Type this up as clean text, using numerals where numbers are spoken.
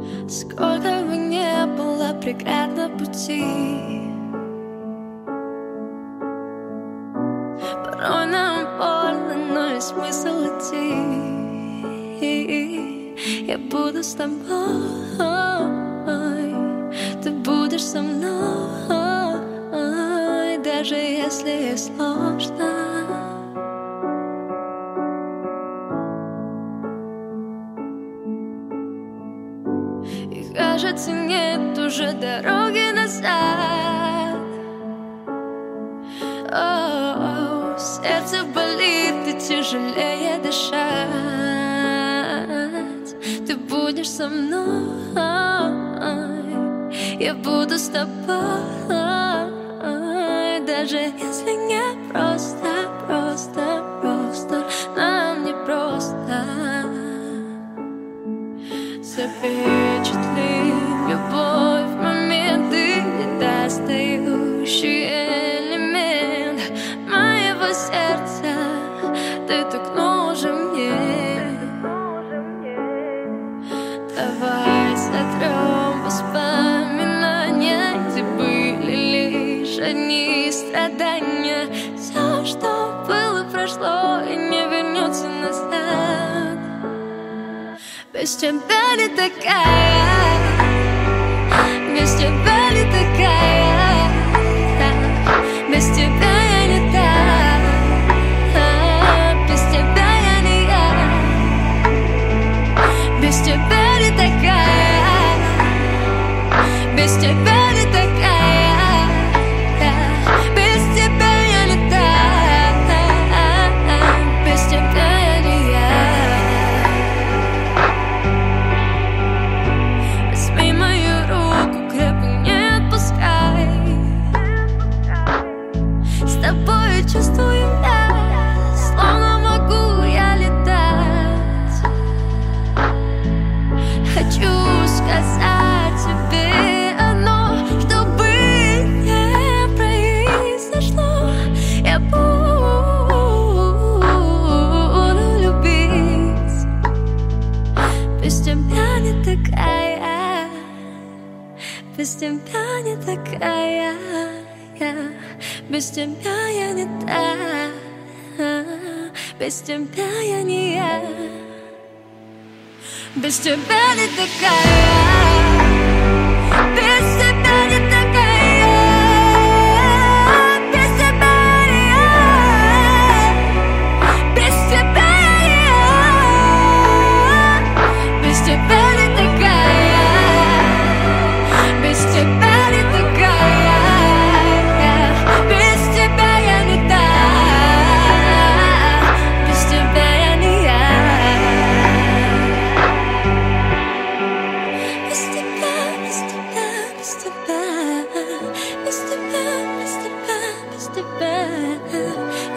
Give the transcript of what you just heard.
Сколько бы не было преград на пути, порой нам больно, но есть смысл идти. Я буду с тобой, ты будешь со мной, даже если сложно. И кажется, нет уже дороги назад. Сердце болит и тяжелее дышать. Ты будешь со мной, я буду с тобой, даже если не просто, нам не просто. Запечатлим любовь в моменты, недостающий элемент моего сердца. Ты так нужен мне. Давай сотрем воспоминания, где были лишь одни страдания. Все, что было, прошло и не вернется назад. Без тебя не такая, без тебя не такая, без тебя я не та, без тебя я не я, без тебя не такая, без тебя не такая, без тебя я не та, без тебя я не я. Возьми мою руку, крепко не отпускай. С тобой чувствую я, словно могу я летать. Хочу сказать тебе одно, чтобы не произошло. Я буду любить. Без тебя не такая, без тебя не такая, без тебя я не та, без тебя я не я, без тебя не такая, без тебя не такая, без тебя не я, без тебя не я, без тебя не такая, без тебя не такая, без тебя я не та, без тебя я не я, без тебя, без тебя, без тебя, без тебя, без тебя, без тебя,